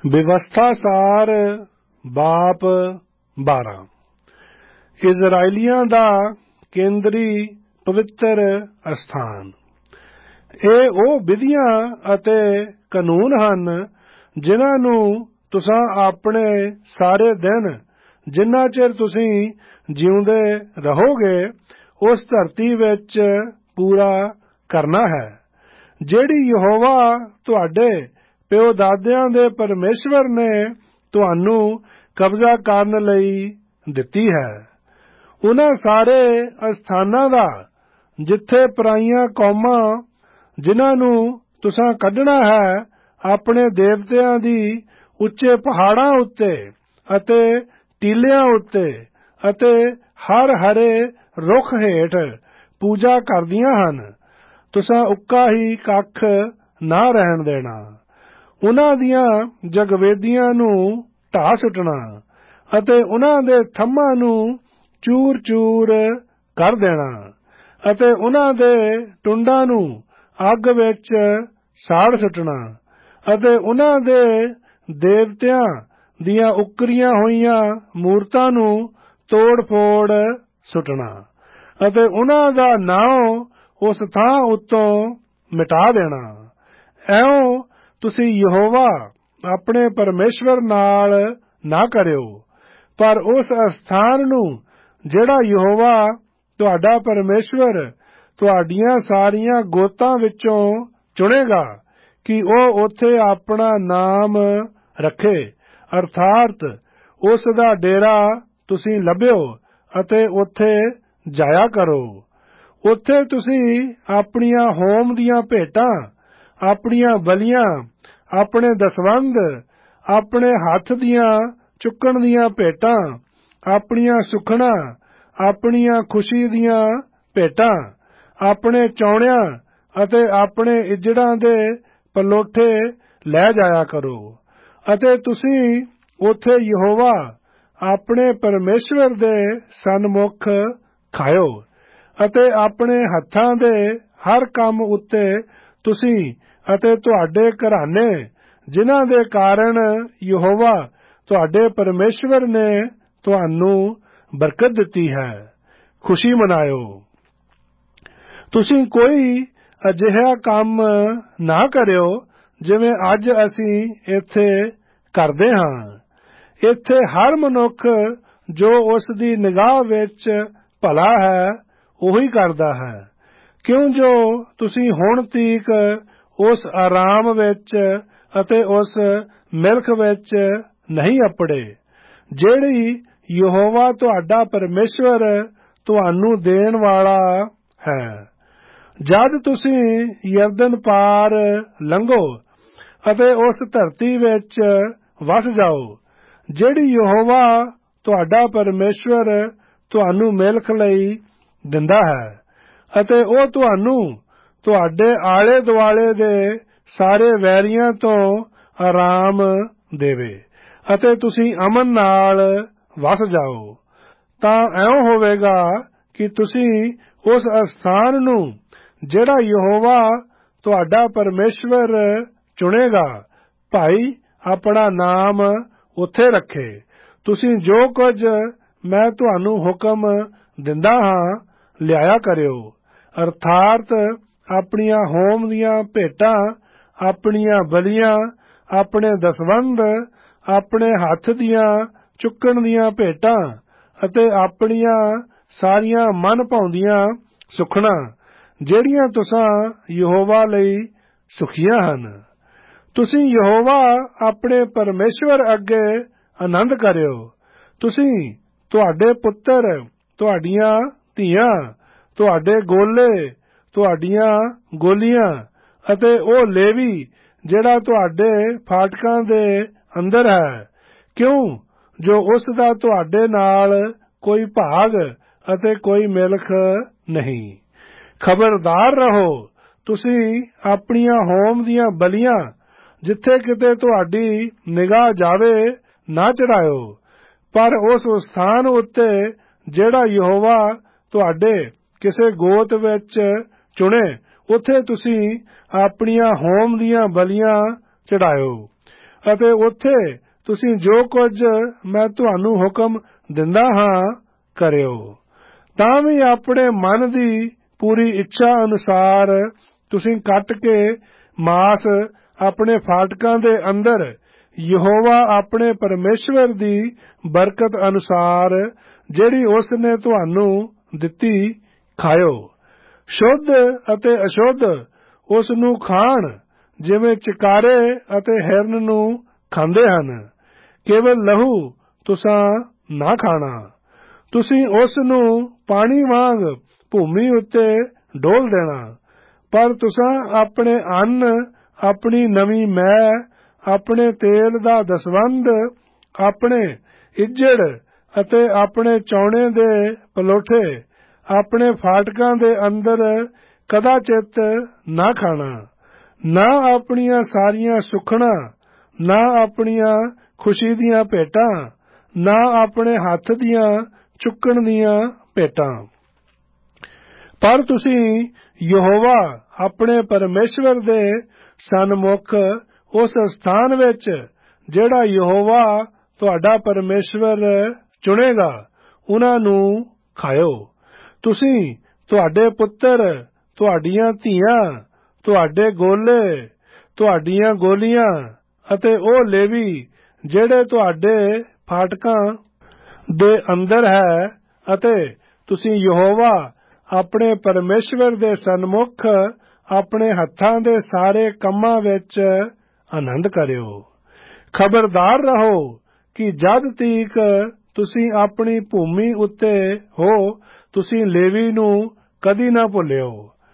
ਵਿਵਸਥਾ ਸਾਰ ਬਾਪ 12 ਇਜ਼ਰਾਈਲੀਆਂ ਦਾ ਕੇਂਦਰੀ ਪਵਿੱਤਰ ਅਸਥਾਨ। ਇਹ ਉਹ ਵਿਧੀਆਂ ਅਤੇ ਕਾਨੂੰਨ ਹਨ ਜਿਨ੍ਹਾਂ ਨੂੰ ਤੁਸੀਂ ਆਪਣੇ ਸਾਰੇ ਦਿਨ ਜਿੰਨਾ ਚਿਰ ਤੁਸੀਂ ਜਿਉਂਦੇ ਰਹੋਗੇ ਉਸ ਧਰਤੀ ਵਿੱਚ ਪੂਰਾ ਕਰਨਾ ਹੈ, ਜਿਹੜੀ ਯਹੋਵਾ ਤੁਹਾਡੇ ਪਿਓ ਦਾਦਿਆਂ ਦੇ ਪਰਮੇਸ਼ਵਰ ਨੇ ਤੁਹਾਨੂੰ ਕਬਜ਼ਾ ਕਰਨ ਲਈ ਦਿੱਤੀ ਹੈ। ਉਹਨਾਂ ਸਾਰੇ ਅਸਥਾਨਾਂ ਦਾ ਜਿੱਥੇ ਪਰਾਈਆਂ ਕੌਮਾਂ ਜਿਨ੍ਹਾਂ ਨੂੰ ਤੁਸੀਂ ਕੱਢਣਾ ਹੈ ਆਪਣੇ ਦੇਵਤਿਆਂ ਦੀ ਉੱਚੇ ਪਹਾੜਾਂ ਉੱਤੇ ਅਤੇ ਟੀਲਿਆਂ ਉੱਤੇ ਅਤੇ ਹਰ ਹਰੇ ਰੁੱਖ ਹੇਠ ਪੂਜਾ ਕਰਦੀਆਂ ਹਨ, ਤੁਸੀਂ ਉੱਕਾ ਹੀ ਕੱਖ ਨਾ ਰਹਿਣ ਦੇਣਾ। ਉਹਨਾਂ ਦੀਆਂ ਜਗਵੇਦੀਆਂ ਨੂੰ ਢਾਹ ਸੁੱਟਣਾ ਅਤੇ ਉਹਨਾਂ ਦੇ ਥੰਮ੍ਹਾਂ ਨੂੰ ਚੂਰ ਚੂਰ ਕਰ ਦੇਣਾ ਅਤੇ ਉਹਨਾਂ ਦੇ ਟੁੰਡਾਂ ਨੂੰ ਅੱਗ ਵਿੱਚ ਸਾੜ ਸੁੱਟਣਾ ਅਤੇ ਉਹਨਾਂ ਦੇ ਦੇਵਤਿਆਂ ਦੀਆਂ ਉਕਰੀਆਂ ਹੋਈਆਂ ਮੂਰਤਾਂ ਨੂੰ ਤੋੜ ਫੋੜ ਸੁੱਟਣਾ ਅਤੇ ਉਹਨਾਂ ਦਾ ਨਾਮ ਉਸ ਥਾਂ ਉੱਤੋਂ ਮਿਟਾ ਦੇਣਾ। ਐਉਂ ਤੁਸੀਂ ਯਹੋਵਾ ਆਪਣੇ ਪਰਮੇਸ਼ਵਰ ਨਾਲ ਨਾ ਕਰਿਓ, ਪਰ ਉਸ ਅਸਥਾਨ ਨੂੰ ਜਿਹੜਾ ਯਹੋਵਾ ਤੁਹਾਡਾ ਪਰਮੇਸ਼ਵਰ ਤੁਹਾਡੀਆਂ ਸਾਰੀਆਂ ਗੋਤਾਂ ਵਿੱਚੋਂ ਚੁਣੇਗਾ ਕਿ ਉਹ ਉੱਥੇ ਆਪਣਾ ਨਾਮ ਰੱਖੇ, ਅਰਥਾਤ ਉਸ ਦਾ ਡੇਰਾ ਤੁਸੀਂ ਲੱਭਿਓ ਅਤੇ ਉੱਥੇ ਜਾਇਆ ਕਰੋ। ਉੱਥੇ ਤੁਸੀਂ ਆਪਣੀਆਂ ਹੋਮ ਦੀਆਂ ਭੇਟਾਂ, ਆਪਣੀਆਂ ਬਲੀਆਂ, ਆਪਣੇ ਦਸਵੰਧ, ਆਪਣੇ ਹੱਥ ਦੀਆਂ ਚੁੱਕਣ ਦੀਆਂ ਭੇਟਾਂ, ਆਪਣੀਆਂ ਸੁਖਣਾ, ਆਪਣੀਆਂ ਖੁਸ਼ੀ ਦੀਆਂ ਭੇਟਾਂ, ਆਪਣੇ ਚੌਣਿਆਂ ਅਤੇ ਆਪਣੇ ਇੱਜੜਾਂ ਦੇ ਪਲੋਠੇ ਲੈ ਜਾਇਆ ਕਰੋ ਅਤੇ ਤੁਸੀਂ ਉੱਥੇ ਯਹੋਵਾ ਆਪਣੇ ਪਰਮੇਸ਼ਵਰ ਦੇ ਸਨਮੁਖ ਖਾਇਓ ਅਤੇ ਆਪਣੇ ਹੱਥਾਂ ਦੇ ਹਰ ਕੰਮ ਉੱਤੇ ਤੁਸੀਂ ਅਤੇ ਤੁਹਾਡੇ ਘਰਾਨੇ ਜਿਨ੍ਹਾਂ ਦੇ ਕਾਰਨ ਯਹੋਵਾ ਤੁਹਾਡੇ ਪਰਮੇਸ਼ਵਰ ਨੇ ਤੁਹਾਨੂੰ ਬਰਕਤ ਦਿੱਤੀ ਹੈ, ਖੁਸ਼ੀ ਮਨਾਇਓ। ਤੁਸੀਂ ਕੋਈ ਅਜਿਹਾ ਕੰਮ ਨਾ ਕਰਿਓ ਜਿਵੇਂ ਅੱਜ ਅਸੀਂ ਇੱਥੇ ਕਰਦੇ ਹਾਂ। ਇੱਥੇ ਹਰ ਮਨੁੱਖ ਜੋ ਉਸ ਦੀ ਨਿਗਾਹ ਵਿੱਚ ਭਲਾ ਹੈ ਉਹੀ ਕਰਦਾ ਹੈ, ਕਿਉਂ ਜੋ ਤੁਸੀਂ ਹੁਣ ਤੀਕ ਉਸ ਆਰਾਮ ਵਿੱਚ ਅਤੇ ਉਸ ਮਿਲਖ ਵਿੱਚ ਨਹੀਂ ਅੱਪੜੇ ਜਿਹੜੀ ਯਹੋਵਾ ਤੁਹਾਡਾ ਪਰਮੇਸ਼ਵਰ ਤੁਹਾਨੂੰ ਦੇਣ ਵਾਲਾ ਹੈ। ਜਦ ਤੁਸੀਂ ਯਰਦਨ ਪਾਰ ਲੰਘੋ ਅਤੇ ਉਸ ਧਰਤੀ ਵਿੱਚ ਵਸ ਜਾਓ ਜਿਹੜੀ ਯਹੋਵਾ ਤੁਹਾਡਾ ਪਰਮੇਸ਼ਵਰ ਤੁਹਾਨੂੰ ਮਿਲਖ ਲਈ ਦਿੰਦਾ ਹੈ, ਅਤੇ ਉਹ ਤੁਹਾਨੂੰ ਤੁਹਾਡੇ ਆਲੇ ਦੁਆਲੇ ਦੇ ਸਾਰੇ ਵੈਰੀਆਂ ਤੋਂ ਆਰਾਮ ਦੇਵੇ ਅਤੇ ਤੁਸੀਂ ਅਮਨ ਨਾਲ ਵਸ ਜਾਓ, ਤਾਂ ਇਉਂ ਹੋਵੇਗਾ ਕਿ ਤੁਸੀਂ ਉਸ ਅਸਥਾਨ ਨੂੰ ਜਿਹੜਾ ਯਹੋਵਾ ਤੁਹਾਡਾ ਪਰਮੇਸ਼ਵਰ ਚੁਣੇਗਾ ਭਾਈ ਆਪਣਾ ਨਾਮ ਉੱਥੇ ਰੱਖੇ। ਤੁਸੀਂ ਜੋ ਕੁਝ ਮੈਂ ਤੁਹਾਨੂੰ ਹੁਕਮ ਦਿੰਦਾ ਹਾਂ ਲਿਆਇਆ ਕਰਿਓ, ਅਰਥਾਤ ਆਪਣੀਆਂ ਹੋਮ ਦੀਆਂ ਭੇਟਾਂ, ਆਪਣੀਆਂ ਬਲੀਆਂ, ਆਪਣੇ ਦਸਵੰਧ, ਆਪਣੇ ਹੱਥ ਦੀਆਂ ਚੁੱਕਣ ਦੀਆਂ ਭੇਟਾਂ ਅਤੇ ਆਪਣੀਆਂ ਸਾਰੀਆਂ ਮਨ ਭਾਉਂਦੀਆਂ ਸੁਖਣਾ ਜਿਹੜੀਆਂ ਤੁਸੀਂ ਯਹੋਵਾ ਲਈ ਸੁਖੀਆਂ ਹਨ। ਤੁਸੀਂ ਯਹੋਵਾ ਆਪਣੇ ਪਰਮੇਸ਼ਵਰ ਅੱਗੇ ਆਨੰਦ ਕਰਿਓ। ਤੁਸੀਂ, ਤੁਹਾਡੇ ਪੁੱਤਰ, ਤੁਹਾਡੀਆਂ ਧੀਆਂ, ਤੁਹਾਡੇ ਗੋਲੇ, ਤੁਹਾਡੀਆਂ ਗੋਲੀਆਂ ਅਤੇ ਉਹ ਲੇਵੀ ਜਿਹੜਾ ਤੁਹਾਡੇ ਫਾਟਕਾਂ ਦੇ ਅੰਦਰ ਹੈ, ਕਿਉਂ ਜੋ ਉਸ ਦਾ ਤੁਹਾਡੇ ਨਾਲ ਕੋਈ ਭਾਗ ਅਤੇ ਕੋਈ ਮਿਲਖ ਨਹੀਂ। ਖਬਰਦਾਰ ਰਹੋ, ਤੁਸੀਂ ਆਪਣੀਆਂ ਹੋਮ ਦੀਆਂ ਬਲੀਆਂ ਜਿੱਥੇ ਕਿਤੇ ਤੁਹਾਡੀ ਨਿਗਾਹ ਜਾਵੇ ਨਾ ਚੜਾਇਓ, ਪਰ ਉਸ ਸਥਾਨ ਉੱਤੇ ਜਿਹੜਾ ਯਹੋਵਾ ਤੁਹਾਡੇ ਕਿਸੇ ਗੋਤ ਵਿੱਚ ਚੁਣੇ ਉੱਥੇ ਤੁਸੀਂ ਆਪਣੀਆਂ ਹੋਮ ਦੀਆਂ ਬਲੀਆਂ ਚੜਾਇਓ। ਅਤੇ ਉੱਥੇ ਤੁਸੀਂ ਜੋ ਕੁਝ ਮੈਂ ਤੁਹਾਨੂੰ ਹੁਕਮ ਦਿੰਦਾ ਹਾਂ ਕਰਿਓ। ਤਾਂ ਵੀ ਆਪਣੇ ਮਨ ਦੀ ਪੂਰੀ ਇੱਛਾ ਅਨੁਸਾਰ ਤੁਸੀਂ ਕੱਟ ਕੇ ਮਾਸ ਆਪਣੇ ਫਾਟਕਾਂ ਦੇ ਅੰਦਰ ਯਹੋਵਾ ਆਪਣੇ ਪਰਮੇਸ਼ਵਰ ਦੀ ਬਰਕਤ ਅਨੁਸਾਰ ਜਿਹੜੀ ਉਸ ਨੇ ਤੁਹਾਨੂੰ ਦਿੱਤੀ ਖਾਇਓ। ਸ਼ੁੱਧ ਅਤੇ ਅਸ਼ੁੱਧ ਉਸ ਨੂੰ ਖਾਣ, ਜਿਵੇਂ ਚਿਕਾਰੇ ਅਤੇ ਹਿਰਨ ਨੂੰ ਖਾਂਦੇ ਹਨ। ਕੇਵਲ ਲਹੂ ਤੁਸਾਂ ਨਾ ਖਾਣਾ। ਤੁਸੀਂ ਉਸ ਨੂੰ ਪਾਣੀ ਵਾਂਗ ਭੂਮੀ ਉੱਤੇ ਡੋਲ ਦੇਣਾ। ਪਰ ਤੁਸਾਂ ਆਪਣੇ ਅੰਨ, ਆਪਣੀ ਨਵੀਂ ਮੈਅ, ਆਪਣੇ ਤੇਲ ਦਾ ਦਸਵੰਧ, ਆਪਣੇ ਇੱਜੜ ਅਤੇ ਆਪਣੇ ਚੌਣੇ ਦੇ ਪਲੋਠੇ ਆਪਣੇ ਫਾਟਕਾਂ ਦੇ ਅੰਦਰ ਕਦਾਚਿਤ ਨਾ ਖਾਣਾ। ਨਾ ਆਪਣੀਆਂ ਸਾਰੀਆਂ ਸੁੱਖਣਾ, ਨਾ ਆਪਣੀਆਂ ਖੁਸ਼ੀ ਦੀਆਂ ਭੇਟਾਂ, ਨਾ ਆਪਣੇ ਹੱਥ ਦੀਆਂ ਚੁੱਕਣ ਦੀਆਂ ਭੇਟਾਂ। ਪਰ ਤੁਸੀਂ ਯਹੋਵਾ ਆਪਣੇ ਪਰਮੇਸ਼ਵਰ ਦੇ ਸਨਮੁਖ ਉਸ ਸਥਾਨ ਵਿੱਚ ਜਿਹੜਾ ਯਹੋਵਾ ਤੁਹਾਡਾ ਪਰਮੇਸ਼ਵਰ ਚੁਣੇਗਾ ਉਹਨਾਂ ਨੂੰ ਖਾਇਓ। ਤੁਸੀਂ, ਤੁਹਾਡੇ ਪੁੱਤਰ, ਤੁਹਾਡੀਆਂ ਧੀਆਂ, ਤੁਹਾਡੇ ਗੋਲੇ, ਤੁਹਾਡੀਆਂ ਗੋਲੀਆਂ ਅਤੇ ਉਹ ਲੇਵੀ ਜਿਹੜੇ ਤੁਹਾਡੇ ਫਾਟਕਾਂ ਦੇ ਅੰਦਰ ਹੈ, ਅਤੇ ਤੁਸੀਂ ਯਹੋਵਾ ਆਪਣੇ ਪਰਮੇਸ਼ਵਰ ਦੇ ਸਨਮੁਖ ਆਪਣੇ ਹੱਥਾਂ ਦੇ ਸਾਰੇ ਕੰਮਾਂ ਵਿੱਚ ਆਨੰਦ ਕਰਿਓ। ਖਬਰਦਾਰ ਰਹੋ ਕਿ ਜਦ ਤੀਕ ਤੁਸੀਂ ਆਪਣੀ ਭੂਮੀ ਉੱਤੇ ਹੋ ਤੁਸੀਂ ਲੇਵੀ ਨੂੰ ਕਦੀ ਨਾ ਭੁੱਲਿਓ।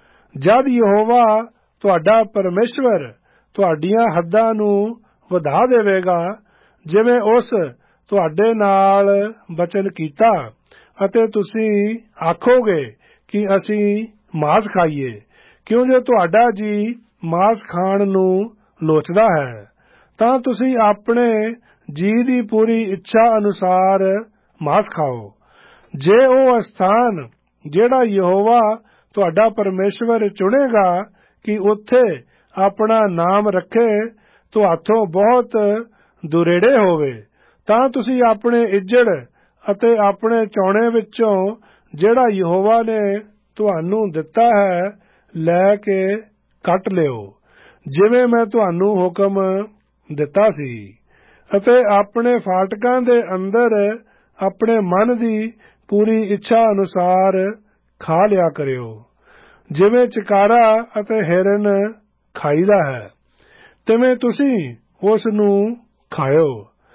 ਜਦ ਯਹੋਵਾ ਤੁਹਾਡਾ ਪਰਮੇਸ਼ਵਰ ਤੁਹਾਡੀਆਂ ਹੱਦਾਂ ਨੂੰ ਵਧਾ ਦੇਵੇਗਾ, ਜਿਵੇਂ ਉਸ ਤੁਹਾਡੇ ਨਾਲ ਵਚਨ ਕੀਤਾ, ਅਤੇ ਤੁਸੀਂ ਆਖੋਗੇ ਕਿ ਅਸੀਂ ਮਾਸ ਖਾਈਏ, ਕਿਉਂ ਜੋ ਤੁਹਾਡਾ ਜੀ ਮਾਸ ਖਾਣ ਨੂੰ ਲੋਚਦਾ ਹੈ, ਤਾਂ ਤੁਸੀਂ ਆਪਣੇ ਜੀ ਦੀ ਪੂਰੀ ਇੱਛਾ ਅਨੁਸਾਰ ਮਾਸ ਖਾਓ। ਜੇ ਉਹ ਸਥਾਨ ਜਿਹੜਾ ਯਹੋਵਾ ਤੁਹਾਡਾ ਪਰਮੇਸ਼ਵਰ ਚੁਣੇਗਾ ਕਿ ਉੱਥੇ ਆਪਣਾ ਨਾਮ ਰੱਖੇ ਤੁਹਾਥੋਂ ਬਹੁਤ ਦੁਰੇੜੇ ਹੋਵੇ, ਤਾਂ ਤੁਸੀਂ ਆਪਣੇ ਇੱਜੜ ਅਤੇ ਆਪਣੇ ਚੌਣੇ ਵਿੱਚੋਂ ਜਿਹੜਾ ਯਹੋਵਾ ਨੇ ਤੁਹਾਨੂੰ ਦਿੱਤਾ ਹੈ ਲੈ ਕੇ ਕੱਟ ਲਿਓ, ਜਿਵੇਂ ਮੈਂ ਤੁਹਾਨੂੰ ਹੁਕਮ ਦਿੱਤਾ ਸੀ। ਅਤੇ ਆਪਣੇ ਫਾਟਕਾਂ ਦੇ ਅੰਦਰ ਆਪਣੇ ਮਨ ਦੀ ਪੂਰੀ ਇੱਛਾ ਅਨੁਸਾਰ ਖਾ ਲਿਆ ਕਰਿਓ, ਜਿਵੇਂ ਚਿਕਾਰਾ ਅਤੇ ਹਿਰਨ ਖਾਈਦਾ ਹੈ, ਤਿਵੇਂ ਤੁਸੀਂ ਉਸ ਨੂੰ ਖਾਇਓ।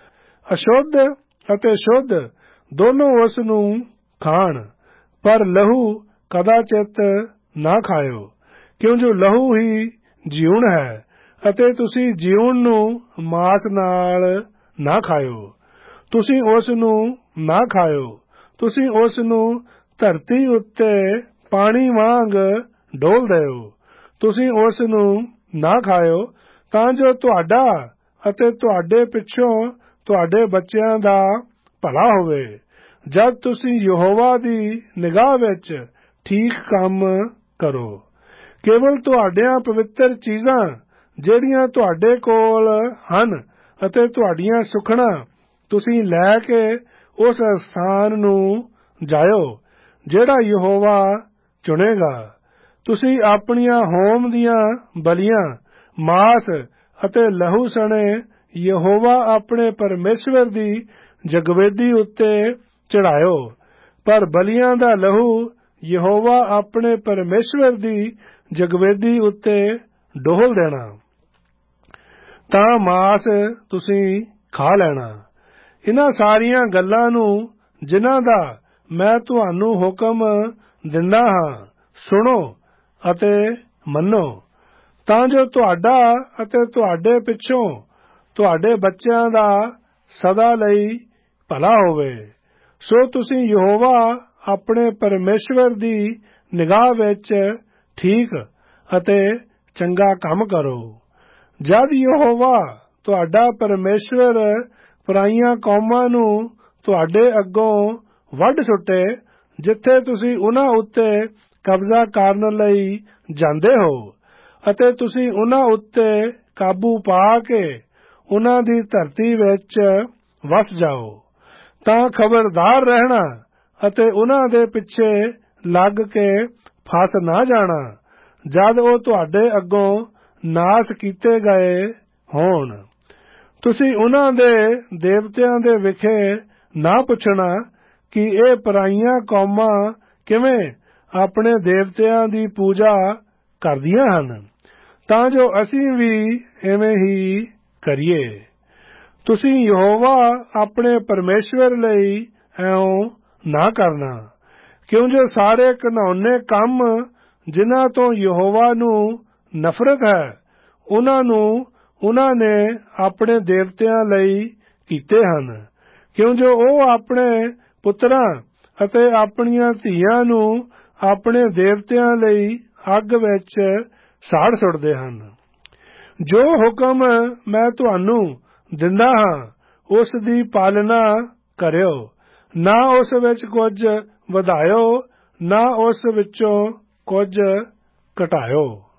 ਅਸ਼ੁੱਧ ਅਤੇ ਸ਼ੁੱਧ ਦੋਨੋਂ ਉਸ ਨੂੰ ਖਾਣ, ਪਰ ਲਹੂ ਕਦਾਚਿਤ ਨਾ ਖਾਇਓ, ਕਿਉਂ ਜੋ ਲਹੂ ਹੀ ਜੀਵਨ ਹੈ, ਅਤੇ ਤੁਸੀਂ ਜੀਵਨ ਨੂੰ ਮਾਸ ਨਾਲ ਨਾ ਖਾਇਓ। ਤੁਸੀਂ ਉਸ ਨੂੰ ਨਾ ਖਾਇਓ। ਤੁਸੀਂ ਉਸ ਨੂੰ ਧਰਤੀ ਉੱਤੇ ਪਾਣੀ ਵਾਂਗ ਡੋਲ ਦਿਓ। ਤੁਸੀਂ ਉਸ ਨੂੰ ਨਾ ਖਾਇਓ, ਤਾਂ ਜੋ ਤੁਹਾਡਾ ਅਤੇ ਤੁਹਾਡੇ ਪਿੱਛੋਂ ਤੁਹਾਡੇ ਬੱਚਿਆਂ ਦਾ ਭਲਾ ਹੋਵੇ, ਜਦ ਤੁਸੀਂ ਯਹੋਵਾ ਦੀ ਨਿਗਾਹ ਵਿੱਚ ਠੀਕ ਕੰਮ ਕਰੋ। ਕੇਵਲ ਤੁਹਾਡੀਆਂ ਪਵਿੱਤਰ ਚੀਜ਼ਾਂ ਜਿਹੜੀਆਂ ਤੁਹਾਡੇ ਕੋਲ ਹਨ ਅਤੇ ਤੁਹਾਡੀਆਂ ਸੁਖਣਾ ਤੁਸੀਂ ਲੈ ਕੇ ਉਸ ਸਥਾਨ ਨੂੰ ਜਾਇਓ ਜਿਹੜਾ ਯਹੋਵਾ ਚੁਣੇਗਾ। ਤੁਸੀਂ ਆਪਣੀਆਂ ਹੋਮ ਦੀਆਂ ਬਲੀਆਂ, ਮਾਸ ਅਤੇ ਲਹੂ ਸਣੇ ਯਹੋਵਾ ਆਪਣੇ ਪਰਮੇਸ਼ਵਰ ਦੀ ਜਗਵੇਦੀ ਉੱਤੇ ਚੜਾਇਓ, ਪਰ ਬਲੀਆਂ ਦਾ ਲਹੂ ਯਹੋਵਾ ਆਪਣੇ ਪਰਮੇਸ਼ਵਰ ਦੀ ਜਗਵੇਦੀ ਉੱਤੇ ਡੋਲ ਦੇਣਾ। ਤਾਂ ਮਾਸ ਤੁਸੀਂ ਖਾ ਲੈਣਾ। ਇਹਨਾਂ ਸਾਰੀਆਂ ਗੱਲਾਂ ਨੂੰ ਜਿਨ੍ਹਾਂ ਦਾ ਮੈਂ ਤੁਹਾਨੂੰ ਹੁਕਮ ਦਿੰਦਾ ਹਾਂ ਸੁਣੋ ਅਤੇ ਮੰਨੋ, ਤਾਂ ਜੋ ਤੁਹਾਡਾ ਅਤੇ ਤੁਹਾਡੇ ਪਿੱਛੋਂ ਤੁਹਾਡੇ ਬੱਚਿਆਂ ਦਾ ਸਦਾ ਲਈ ਭਲਾ ਹੋਵੇ। ਸੋ ਤੁਸੀਂ ਯਹੋਵਾ ਆਪਣੇ ਪਰਮੇਸ਼ਵਰ ਦੀ ਨਿਗਾਹ ਵਿੱਚ ਠੀਕ ਅਤੇ ਚੰਗਾ ਕੰਮ ਕਰੋ। ਜਦ ਯਹੋਵਾ ਤੁਹਾਡਾ ਪਰਮੇਸ਼ਵਰ ਪਰਾਈਆਂ ਕੌਮਾਂ ਨੂੰ ਤੁਹਾਡੇ ਅੱਗੋਂ ਵੱਢ ਸੁੱਟੇ, ਜਿੱਥੇ ਤੁਸੀਂ ਉਹਨਾਂ ਉੱਤੇ ਕਬਜ਼ਾ ਕਰਨ ਲਈ ਜਾਂਦੇ ਹੋ, ਅਤੇ ਤੁਸੀਂ ਉਹਨਾਂ ਉੱਤੇ ਕਾਬੂ ਪਾ ਕੇ ਉਨ੍ਹਾਂ ਦੀ ਧਰਤੀ ਵਿੱਚ ਵਸ ਜਾਓ। ਤਾਂ ਖਬਰਦਾਰ ਰਹਿਣਾ ਅਤੇ ਉਨ੍ਹਾਂ ਦੇ ਪਿੱਛੇ ਲੱਗ ਕੇ ਫਸ ਨਾ ਜਾਣਾ ਜਦ ਉਹ ਤੁਹਾਡੇ ਅੱਗੋਂ ਨਾਸ ਕੀਤੇ ਗਏ ਹੋਣ। ਤੁਸੀਂ ਉਨ੍ਹਾਂ ਦੇ ਦੇਵਤਿਆਂ ਦੇ ਵਿਖੇ ਨਾ ਪੁੱਛਣਾ ਕਿ ਇਹ ਪਰਾਈਆਂ ਕੌਮਾਂ ਕਿਵੇਂ ਆਪਣੇ ਦੇਵਤਿਆਂ ਦੀ ਪੂਜਾ ਕਰਦੀਆਂ ਹਨ, ਤਾਂ ਜੋ ਅਸੀਂ ਵੀ ਇਵੇਂ ਹੀ ਕਰੀਏ। ਤੁਸੀਂ ਯਹੋਵਾ ਆਪਣੇ ਪਰਮੇਸ਼ਵਰ ਲਈ ਇਉਂ ਨਾ ਕਰਨਾ, ਕਿਉਂ ਜੋ ਸਾਰੇ ਘਿਨਾਉਣੇ ਕੰਮ ਜਿਨ੍ਹਾਂ ਤੋਂ ਯਹੋਵਾ ਨੂੰ ਨਫ਼ਰਤ ਹੈ, ਉਨ੍ਹਾਂ ਨੇ ਆਪਣੇ ਦੇਵਤਿਆਂ ਲਈ ਕੀਤੇ ਹਨ, ਕਿਉਂ ਜੋ ਉਹ ਆਪਣੇ ਪੁੱਤਰਾਂ ਅਤੇ ਆਪਣੀਆਂ ਧੀਆਂ ਨੂੰ ਆਪਣੇ ਦੇਵਤਿਆਂ ਲਈ ਅੱਗ ਵਿੱਚ ਸਾੜ ਸੁੱਟਦੇ ਹਨ। ਜੋ ਹੁਕਮ ਮੈਂ ਤੁਹਾਨੂੰ ਦਿੰਦਾ ਹਾਂ ਉਸ ਦੀ ਪਾਲਣਾ ਕਰਿਓ, ਨਾ ਉਸ ਵਿੱਚ ਕੁਝ ਵਧਾਇਓ ਨਾ ਉਸ ਵਿੱਚੋਂ ਕੁਝ ਘਟਾਇਓ।